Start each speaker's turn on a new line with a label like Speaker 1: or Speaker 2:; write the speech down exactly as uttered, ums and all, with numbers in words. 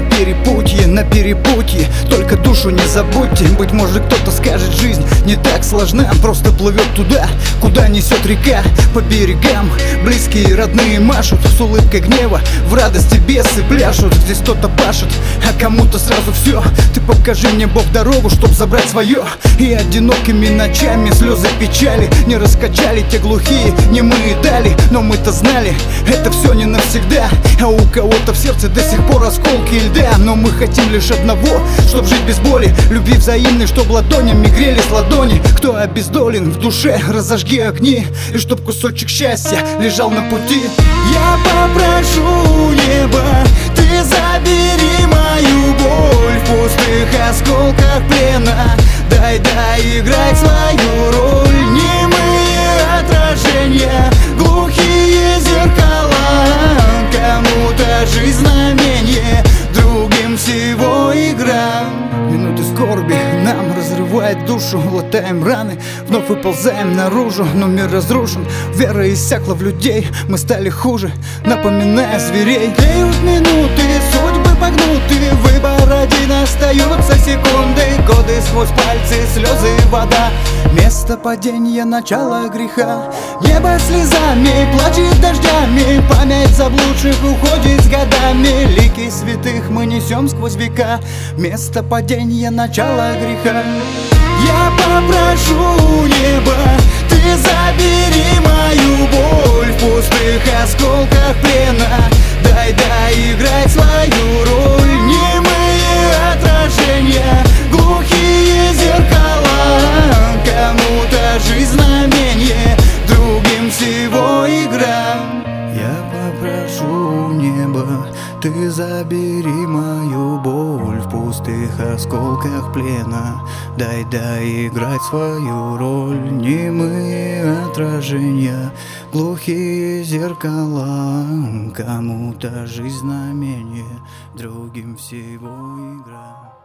Speaker 1: перепутье, на перепутье. Только душу не забудьте. Быть может, кто-то скажет, жизнь не так сложна, просто плывет туда, куда несет река. По берегам близкие и родные машут, с улыбкой гнева в радости бесы пляшут. Здесь кто-то пашет, а кому-то сразу все. Ты покажи мне, Бог, дорогу, чтоб забрать свое. И одинокими ночами слезы печали не раскачали те глухие немые дали. Но мы-то знали, это все не навсегда, а у кого-то в сердце до сих пор осколки льда. Но мы хотим лишь одного, чтоб жить без боли, любви взаимной, чтоб ладонями грелись ладони. Кто обездолен в душе, разожги огни, и чтоб кусочек счастья лежал на пути.
Speaker 2: Я попрошу небо, ты забери мою боль в пустых осколках плена. Дай доиграть свою роль. Немые отражения, глухие зеркала. Кому-то жизнь знамение, другим всего игра.
Speaker 1: Минуты скорби нам разрывает душу, латаем раны, вновь выползаем наружу. Но мир разрушен, вера иссякла в людей, мы стали хуже, напоминая зверей.
Speaker 2: Тлеют минуты, судьбы погнуты, выбор один, остаются секунды. Годы сквозь пальцы, слезы, вода.
Speaker 1: Место падения, начало греха.
Speaker 2: Небо слезами, плачет дождями. Память заблудших уходит с годами.
Speaker 1: Лики святых мы несем сквозь века. Место падения, начало греха.
Speaker 2: Я попрошу небо, ты забери мою боль в пустых осколках плена. Дай доиграть свою роль. Немые отражения, глухие зеркала. Кому-то жизнь знамение, другим всего игра.
Speaker 1: Я попрошу небо, ты забери мою боль в пустых осколках плена. Дай доиграть свою роль. Немые отражения, глухие зеркала. Кому-то жизнь знамение, другим всего игра.